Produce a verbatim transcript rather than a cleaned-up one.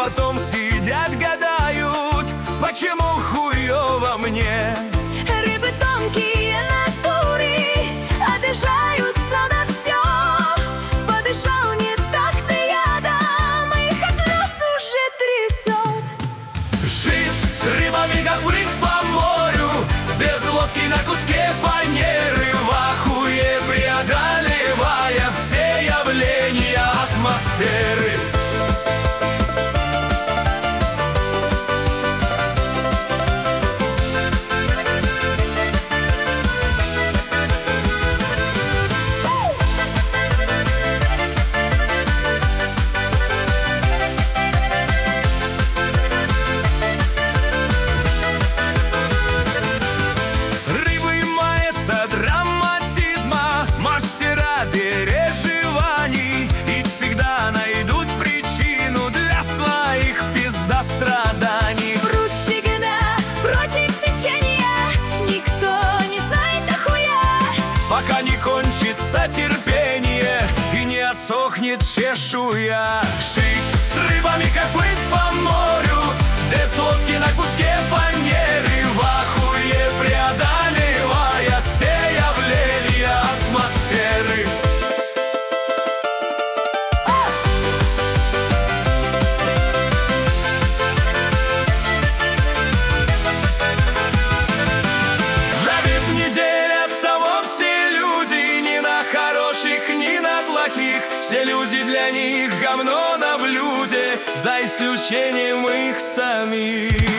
потом сидят, гадают, почему хуёво мне. Рыбы тонкие натуры обижаются на все. Подышал не так-то ядом, их от слез уже трясет. Жить с рыбами, как плыть по морю, без лодки на куске фанеры, в ахуе преодолевая все явления атмосферы. Пока не кончится терпение и не отсохнет чешуя. Жить с рыбами, как плыть по морю, без лодки на куске фанеры, в ахуе преодолевая все явления атмосферы. Ни на плохих, все люди для них говно на блюде, за исключением их самих.